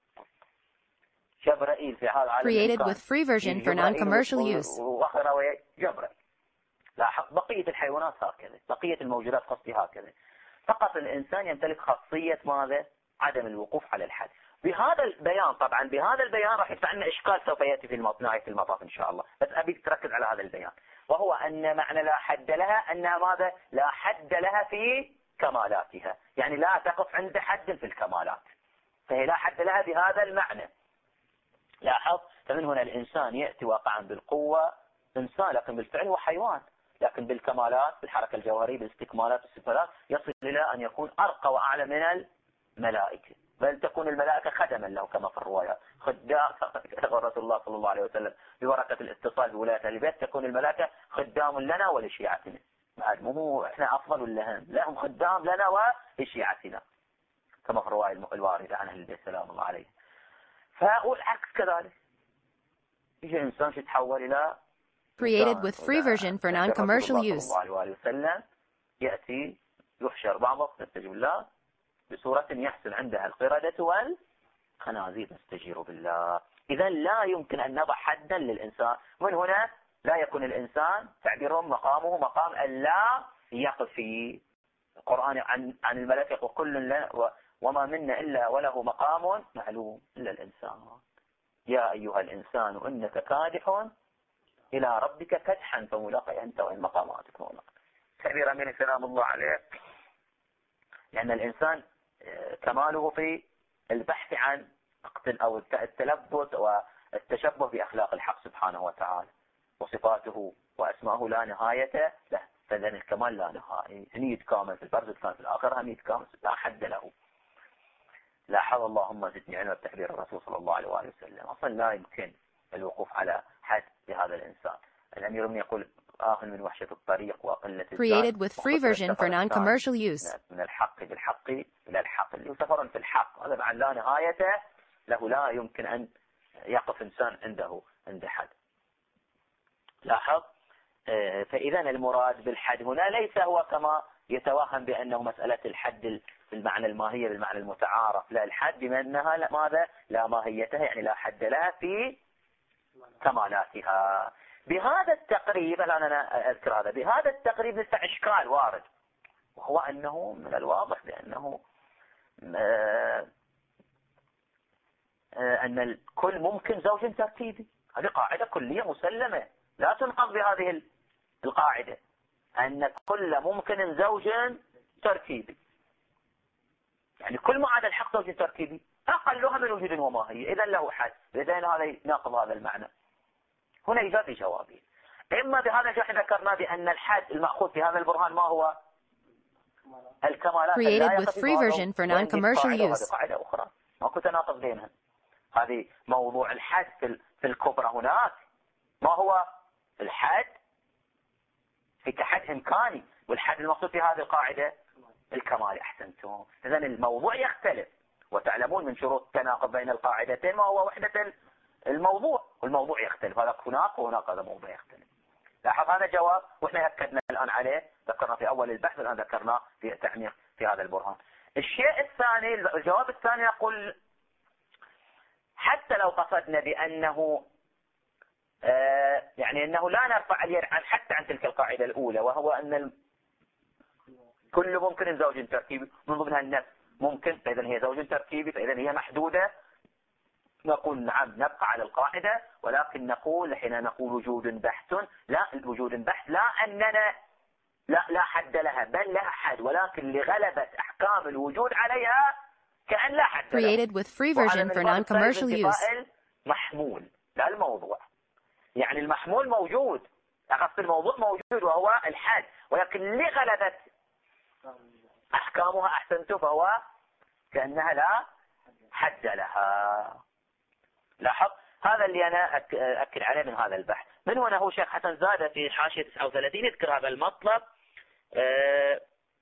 B: جبرائيل في هذا العالم
A: Created with free version for non-commercial use.
B: وأخرى جبرائيل. لاحظ بقية الحيوانات هكذا، بقية الموجودات قصدي هكذا. فقط الإنسان يمتلك خاصية ماذا؟ عدم الوقوف على الحد. بهذا البيان طبعا بهذا البيان راح يدفع لنا إشكال سوف يأتي في نهاية المطاف إن شاء الله، بس أبيك تركز على هذا البيان، وهو أن معنى لا حد لها أنها ماذا؟ لا حد لها في كمالاتها، يعني لا تقف عند حد في الكمالات، فهي لا حد لها بهذا المعنى. لاحظ فمن هنا الإنسان يأتي واقعا بالقوة إنسان، لكن بالفعل هو حيوان، لكن بالكمالات بالحركة الجوهرية بالاستكمالات والصفات يصل إلى أن يكون أرقى وأعلى من الملائكة، بل تكون الملائكة خدما له كما في الروايات، خدام. يقول رسول الله صلى الله عليه وسلم بورقة الاتصال بولاية البيت تكون الملائكة خدام لنا ولشيعتنا، مو احنا أفضل ولا هم، لا هم خدام لنا ولشيعتنا كما في الرواية الواردة عن أهل البيت سلام الله عليه. فالعكس كذلك، يجي إنسان يتحول إلى
A: Created with free version for non-commercial use.
B: صلى الله عليه وسلم يأتي يحشر بعضه نستجيب بالله بصورة يحصل عندها القردة والخنازير نستجير بالله. إذا لا يمكن أن نضع حدا للإنسان، من هنا لا يكون الإنسان تعبيرهم مقامه مقام اللا يقف في القرآن عن عن الملائكة وكل لا وما منا إلا وله مقام معلوم إلا الإنسان. يا أيها الإنسان إنك كادح إلى ربك كدحا فملاقي أنت وإن مقاماتك ملاقي. كبير أمين سلام الله عليه. لأن الإنسان كماله في البحث عن أو التلبس والتشبه بأخلاق الحق سبحانه وتعالى وصفاته وأسماءه لا نهاية له. فإذن الكمال لا نهاية، هنيد كامل في البرزخ كان في الآخرة هنيد كامل لا حد له. لاحظ اللهم زدني علما بتحذير الرسول صلى الله عليه وآله وسلم. أصلا لا يمكن الوقوف على حد لهذا الإنسان. الأمير من يقول آخذ من وحشة الطريق وقلة
A: Created with free version for non-commercial use.
B: من الحق بالحق إلى الحق اللي سفر في الحق، هذا مع لا نهاية له، لا يمكن أن يقف إنسان عنده عند حد. لاحظ. فإذا المراد بالحد هنا ليس هو كما يتوهم بأنه مسألة الحد بالمعنى الماهية بالمعنى المتعارف، لا، الحد بما أنها لا ماذا لا ماهيتها، يعني لا حد لها في كمالاتها. بهذا التقريب الآن أنا أذكر هذا، بهذا التقريب نسمع إشكال وارد، وهو أنه من الواضح بأنه أن الكل ممكن زوج ترتيبي. هذه قاعدة كلية مسلمة لا تنقض بهذه القاعدة، أن كل ممكن زوج تركيبي، يعني كل ما عدا الحق زوج تركيبي أقلها من وجود وماهية، إذا له حد، إذا هذا يناقض هذا المعنى. هنا يجاب جوابين، إما بهذا الشيء ذكرنا بأن الحد المأخوذ في هذا البرهان ما هو الكمالات
A: Created with free version for non-commercial use.
B: قاعدة أخرى ماكو تناقض بينها. هذه موضوع الحد في في الكبرى هناك ما هو الحد في كحد إمكاني، والحد المقصود في هذه القاعدة الكمال. أحسنتم. إذن الموضوع يختلف، وتعلمون من شروط التناقض بين القاعدتين ما هو وحدة الموضوع، والموضوع يختلف، هذا هناك وهناك هذا موضوع يختلف. لاحظ هذا جواب وإحنا أكدنا الآن عليه، ذكرنا في أول البحث والآن ذكرنا في التعميق في هذا البرهان. الشيء الثاني، الجواب الثاني يقول حتى لو قصدنا بأنه آه يعني أنه لا نرفع اليد عن حتى عن تلك القاعدة الأولى، وهو أن كل ممكن زوج تركيبي من ضمنها النفس ممكن، فإذا هي زوج تركيبي، فإذا هي محدودة، نقول نعم نبقى على القاعدة، ولكن نقول حين نقول وجود بحث، لا، الوجود بحث لا أننا لا لا حد لها، بل لها حد، ولكن لغلبة أحكام الوجود عليها كأن لا حد لها.
A: Created with free version for non-commercial use.
B: محمول لا الموضوع، يعني المحمول موجود، أقصد الموضوع موجود وهو الحد، ولكن لغلبة أحكامها أحسنت فهو كأنها لا حد لها. لاحظ هذا اللي أنا أكد عليه من هذا البحث. من هنا هو شيخ حسن زاد في حاشية تسعة وثلاثين يذكر هذا المطلب. آه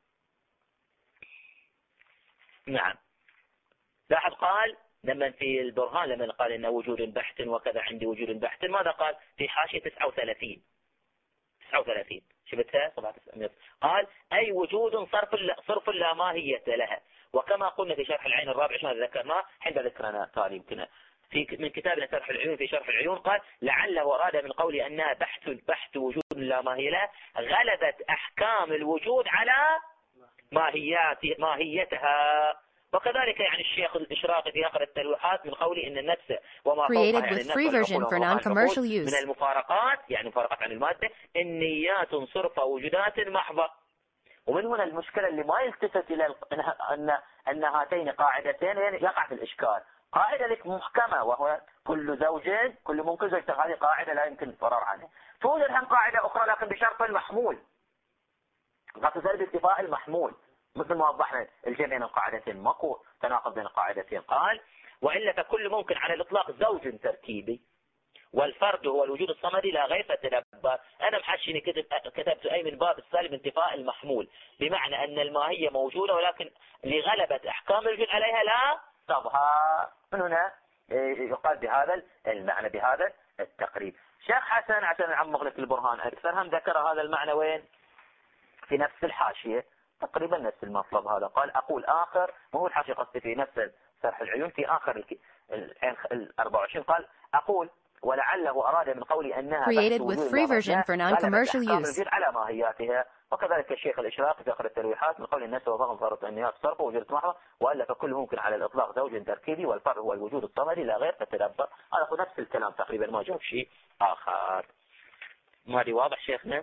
B: نعم. لاحظ قال لما في البرهان لما قال إن وجود بحث وكذا عندي وجود بحث، ماذا قال في حاشية تسعة وثلاثين تسعة وثلاثين شبتها صفحة قال أي وجود صرف صرف لا ماهية لها. وكما قلنا في شرح العين الرابع ما ذكرناه حين ذكرنا تالي يمكن في من كتابنا شرح العيون في شرح العيون قال لعله أراد من قولي أنها بحث بحث وجود لا ماهية له غلبت أحكام الوجود على ماهيات ماهيتها. وكذلك يعني الشيخ الإشراقي في آخر التلويحات من قولي إن النفس وما فوقها يعني النفس من المفارقات، يعني مفارقات عن المادة، النيات صرف وجودات محضة. ومن هنا المشكلة اللي ما يلتفت إلى أن أن هاتين قاعدتين يعني يقع في الإشكال. قاعدة لك محكمة وهو كل زوجين كل ممكن زوج، هذه قاعدة لا يمكن الفرار عنها. توجد هم قاعدة أخرى لكن بشرط المحمول، قصد باتفاق المحمول، مثل ما وضحنا الجمع بين القاعدتين ماكو تناقض بين القاعدتين. قال وإلا فكل ممكن على الإطلاق زوج تركيبي، والفرد هو الوجود الصمدي لا غير فتدبر. أنا محشيني كتب كتبت أي من باب السالب انتفاء المحمول، بمعنى أن الماهية موجودة ولكن لغلبة أحكام الوجود عليها لا تظهر. من هنا يقال بهذا المعنى بهذا التقريب. شيخ حسن عشان نعمق لك البرهان أكثر هم ذكر هذا المعنى وين؟ في نفس الحاشية تقريبا نفس المطلب هذا. قال أقول آخر، وهو الحاشية قصدي في نفس شرح العيون في آخر العين الأربعة وعشرين قال أقول ولعله أراد من قولي أنها
A: Created with free version for non-commercial use.
B: على ماهياتها. وكذلك الشيخ الإشراقي في آخر التلويحات من قول الناس وفهم فرط أنها صرف ووجود محض، وألا فكل ممكن على الإطلاق زوج تركيبي، والفرع هو الوجود الصمدي لا غير فتدبر. هذا هو نفس الكلام تقريبا، ما جاب شيء آخر. ما دي واضح شيخنا؟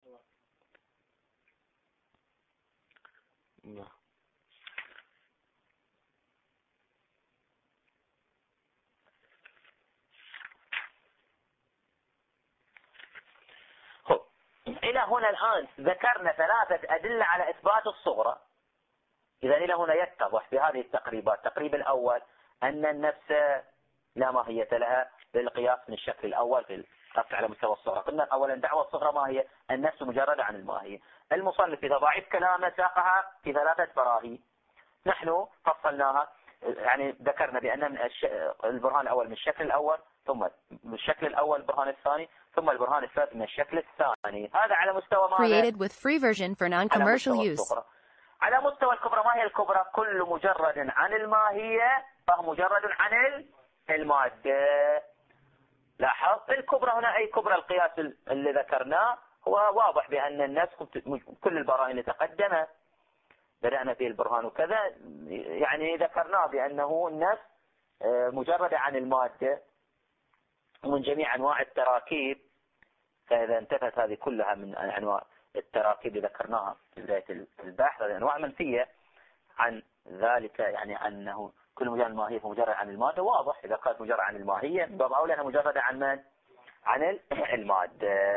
B: إلى هنا الآن ذكرنا ثلاثة أدلة على إثبات الصغرى. إذا إلى هنا يتضح بهذه التقريبات. التقريب الأول أن النفس لا ماهية لها بالقياس من الشكل الأول في القصد على مستوى الصغرى. قلنا أولا دعوة الصغرى ما هي؟ النفس مجردة عن الماهية. المصنف في تضاعيف كلامه ساقها في ثلاثة براهين نحن فصلناها، يعني ذكرنا بأن من البرهان الأول من الشكل الأول، ثم من الشكل الأول البرهان الثاني، ثم البرهان الثالث من الشكل الثاني. هذا على مستوى ماذا؟
A: Created with free version for non-commercial use.
B: على مستوى الكبرى. ما هي الكبرى؟ كل مجرد عن الماهية فهو مجرد عن المادة. لاحظ الكبرى هنا أي كبرى القياس اللي ذكرناه هو واضح بأن النفس كل البراهين اللي تقدمت بدأنا فيه البرهان وكذا، يعني ذكرناه بأنه النفس مجرد عن المادة ومن جميع أنواع التراكيب. فإذا انتفت هذه كلها من أنواع التراكيب اللي ذكرناها في بداية البحث، هذه أنواع منفية عن ذلك، يعني أنه كل مجرد الماهية فمجرد عن المادة. واضح إذا كانت مجرد عن الماهية باب أولى أنها مجردة عن من؟ عن المادة.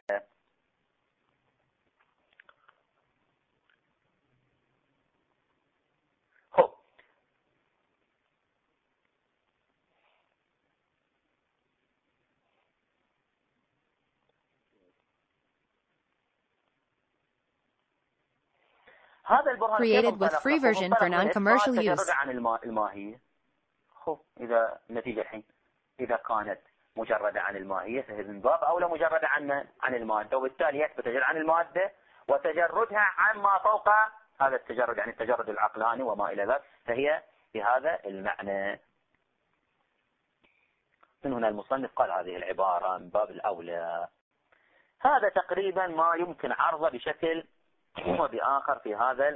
B: هذا البرهان
A: created with free version for non-commercial use.
B: عن الماهية. خب إذا النتيجة الحين إذا كانت مجردة عن الماهية فهي من باب أولى مجردة عن عن المادة، وبالتالي يثبت تجرد عن المادة وتجردها عن ما فوق هذا التجرد، يعني التجرد العقلاني وما إلى ذلك، فهي بهذا المعنى. من هنا المصنف قال هذه العبارة من باب الأولى. هذا تقريبا ما يمكن عرضه بشكل وبآخر في هذا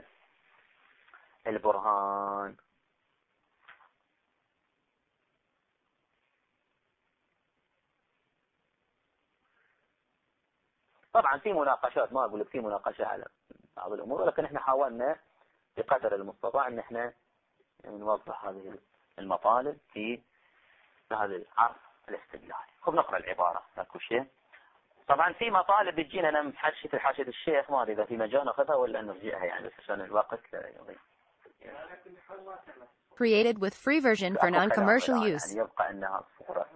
B: البرهان. طبعا في مناقشات، ما أقول لك في مناقشة على بعض الأمور، ولكن احنا حاولنا بقدر المستطاع ان احنا نوضح هذه المطالب في هذا العرض الاستدلالي. خب نقرأ العبارة ماكو شيء. طبعا في مطالب بتجينا انا محشي في حاشية الشيخ، ما ادري اذا في مجال ناخذها ولا نرجعها، يعني بس عشان الوقت لا يضيع.
A: Created with free version for non-commercial use.
B: يعني يبقى انها صورة.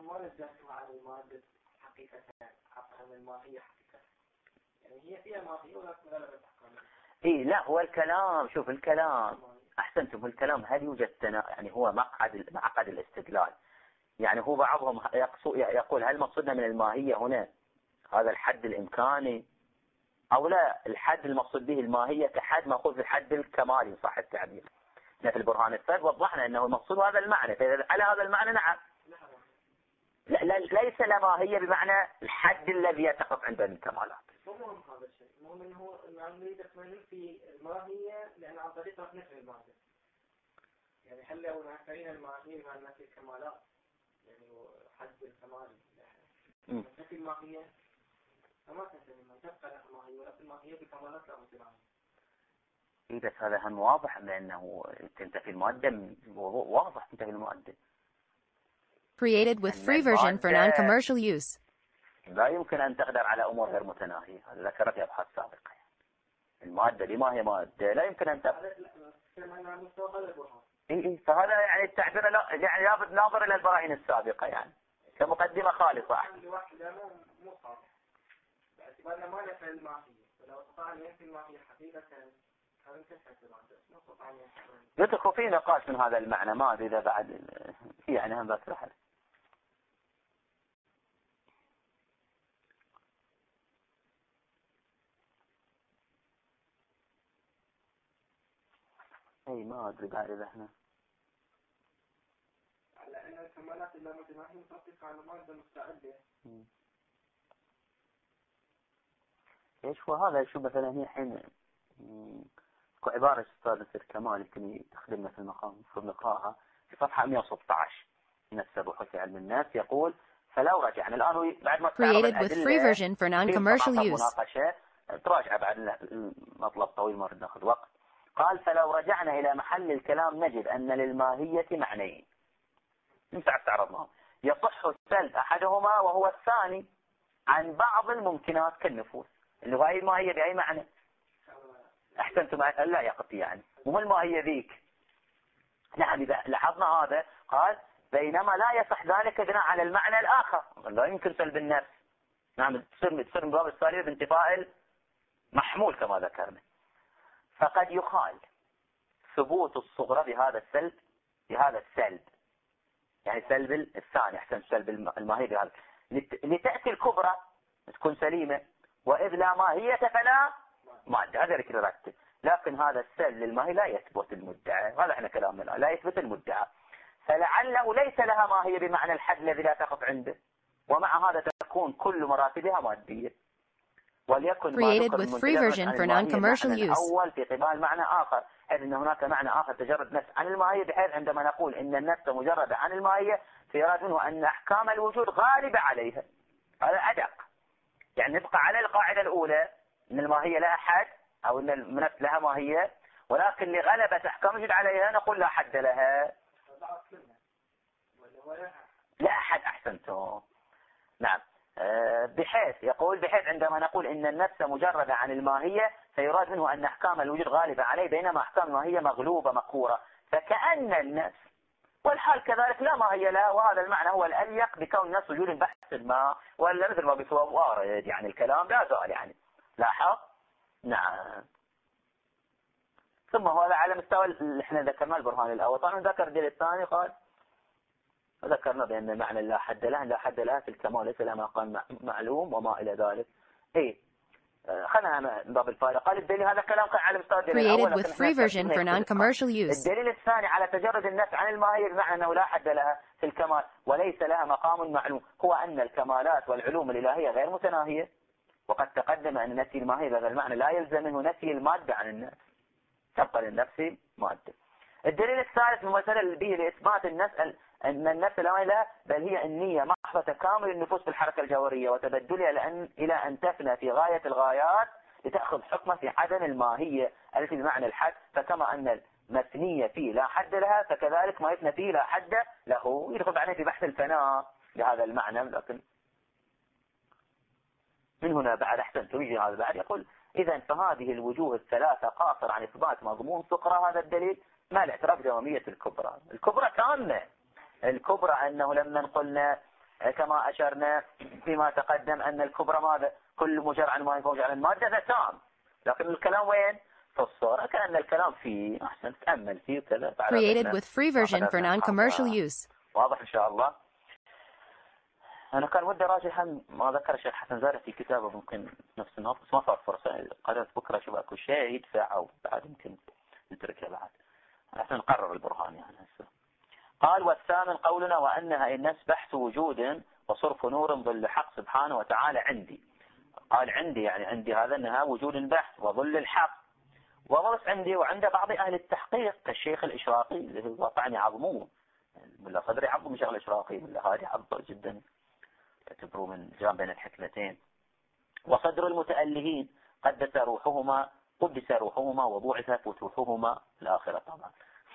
B: اي لا هو الكلام، شوف الكلام احسنتم، الكلام هل يوجد تنا يعني هو مقعد معقد الاستدلال، يعني هو بعضهم يقول هل مقصودنا من الماهية هنا هذا الحد الامكاني او لا الحد المقصود به الماهية كحد مأخوذ بالحد الكمالي صح التعبير. في البرهان الثالث وضحنا انه المقصود هذا المعنى، فاذا على هذا المعنى نعم لا لا ليس لماهية بمعنى الحد الذي يتقف عند الكمالات.
C: مو مهم هذا الشيء، المهم انه نريد في الماهية لان عن طريق نفي المادة، يعني هل لو نفينا الماهية مع نفي الكمالات يعني حد الكمال نفي الماهية فما تنتهي ما تبقى الماهية، ولكن الماهية بكمالات لا متناهية.
B: إيه بس هذا هم واضح لأنه تنتفي المادة، واضح تنتفي المادة.
A: Created with free version for non-commercial use.
B: لا يمكن أن تقدر على أمور غير متناهية، هذا ذكرت في أبحاث سابقة. المادة لما هي مادة لا يمكن أن تقدر. إيه إيه فهذا يعني التعبير لا يعني لابد ناظر إلى البراهين السابقة يعني كمقدمة خالصة.
C: مو صح. باعتبارنا ما نفي الماهية، ولو استطاع أن ينفي الماهية حقيقة هذا كيف المادة؟ ما استطاع أن ينفي.
B: يدخل في نقاش من هذا المعنى، ما أدري إذا بعد يعني هم بس رحل. اي ما ادري بعد اذا احنا
C: على ان الكمالات اللاموجودة ما هي متوقفة على مادة مستعدة.
B: ايش هو هذا؟ شو مثلا هي الحين عبارة أستاذ الكمال يمكن تخدمنا في المقام في نقراها في صفحة مئة وستة عشر من السبوح في علم النفس. يقول فلو رجعنا الآن بعد ما تعرض الأدلة في مناقشة تراجع بعد المطلب طويل ما رد ناخذ وقت. قال فلو رجعنا إلى محل الكلام نجد أن للماهية معنيين من ساعة تعرضناهم يصح سلب أحدهما وهو الثاني عن بعض الممكنات كالنفوس اللي هو أي ماهية بأي معنى. أحسنتم لا يقضي يعني وما الماهية ذيك. نعم إذا لاحظنا هذا قال بينما لا يصح ذلك بناء على المعنى الآخر لا يمكن سلب النفس. نعم تصير تصير من باب السالب بانتفاء محمول كما ذكرنا. فقد يقال ثبوت الصغرى بهذا السلب بهذا السلب يعني سلب الثاني أحسن سلب الماهية بهذا لتأتي الكبرى تكون سليمة وإذ لا ماهية فلا مادة. هذا ذكر رتب. لكن هذا السلب للماهية لا يثبت المدعى. هذا احنا كلامنا لا يثبت المدعى فلعله ليس لها ماهية بمعنى الحد الذي لا تقف عنده ومع هذا تكون كل مراتبها مادية. وليكن ما ذكر من الأول في قبال معنى آخر حيث أن هناك معنى آخر تجرد نفس عن الماهية بحيث عندما نقول إن النفس مجرد عن الماهية فيراد منه أن أحكام الوجود غالبة عليها. هذا أدق يعني نبقى على القاعدة الأولى أن الماهية لا أحد أو أن النفس لها ماهية ولكن لغلبة أحكام الوجود عليها نقول لا حد لها لا أحد. أحسنتم. نعم بحيث يقول بحيث عندما نقول إن النفس مجرد عن الماهية فيراد منه أن أحكام الوجود غالبة عليه بينما أحكام الماهية مغلوبة مقهورة فكأن النفس والحال كذلك لا ماهية له. وهذا المعنى هو الأليق بكون النفس وجود بحث ما ولا مثل ما بصواب وارد يعني الكلام لا زال يعني لاحظ. نعم. ثم هذا على مستوى اللي احنا ذكرنا البرهان الأول. طبعا ذكر الدليل الثاني قال ذكرنا بأن معنى لا حد له لا حد لها في الكمال ليس لها مقام معلوم وما إلى ذلك. إيه خلينا من باب الفائدة. قال الدليل هذا كلام كان على مستوى الدليل الأول
A: with free version for non-commercial use.
B: الدليل الثاني على تجرد النفس عن الماهية بمعنى أنه لا حد لها في الكمال وليس لها مقام معلوم هو أن الكمالات والعلوم الإلهية غير متناهية وقد تقدم أن نفي الماهية بهذا المعنى لا يلزم منه نفي المادة عن النفس تبقى للنفس مادة. الدليل الثالث ممثل به لإثبات النفس أن النفس لا إله بل هي النية محضة تكامل النفوس في الحركة الجوهرية وتبدلها لأن إلى أن تفنى في غاية الغايات لتأخذ حكمة في عدم الماهية التي بمعنى الحد فكما أن المثنية فيه لا حد لها فكذلك ما يفنى فيه لا حد له. يدخل بعدين في بحث الفناء بهذا المعنى. لكن من هنا بعد أحسن توجيه هذا بعد يقول إذا فهذه الوجوه الثلاثة قاصر عن إثبات مضمون سقرا هذا الدليل ما الاعتراف بدوامية الكبرى. الكبرى تامة. الكبرى أنه لما قلنا كما أشرنا فيما تقدم أن الكبرى ماذا كل مجرد عن ما يفوج على المادة ذا تام. لكن الكلام وين في الصورة كأن الكلام فيه أحسن تأمل فيه كذا.
A: Created with free version for non-commercial use.
B: واضح إن شاء الله. أنا كان ودي راجع ما ذكر الشيخ حسن زارع في كتابه ممكن نفس النص بس ما صار فرصة. قررت بكرة شو أكو شيء يدفع أو بعد يمكن نتركه بعد عشان نقرر البرهان يعني هسه. قال والثامن قولنا وأنها النفس بحث وجود وصرف نور ظل حق سبحانه وتعالى عندي. قال عندي يعني عندي هذا أنها وجود بحث وظل الحق ومرس عندي وعند بعض أهل التحقيق كالشيخ الإشراقي اللي هو طعني عظموه ملا صدري عظم شيخ الإشراقي ملا هذه عظم جدا تعتبروا من جام بين الحكمتين. وصدر المتألهين قدس روحهما قدس روحهما وبعث فتوحهما الآخرة طبعا.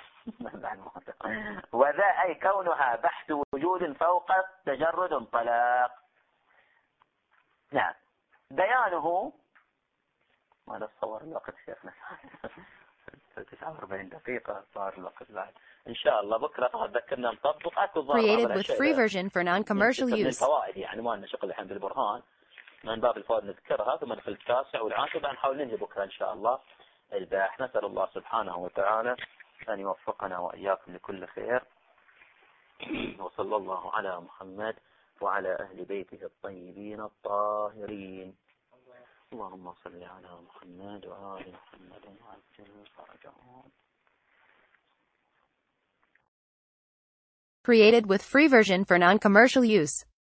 B: وذا أي كونها بحث وجود فوق تجرد طلاق. نعم بيانه ماذا تصور الوقت شيخنا تسعة وأربعين دقيقة صار الوقت بعد إن شاء الله بكرة طبعا ذكرنا نطبق أكو
A: Created with free version for non-commercial use.
B: الفوائد يعني ما لنا شغل الحين بالبرهان من باب الفوائد نذكرها ثم ندخل التاسع والعاشر بعد نحاول ننهي بكرة إن شاء الله الباحث. نسأل الله سبحانه وتعالى أن يوفقنا وإياكم لكل خير. وصلى الله على محمد وعلى أهل بيته الطيبين الطاهرين. اللهم صل على محمد وآل محمد وعجل فرجهم.
A: Created with free version for non-commercial use.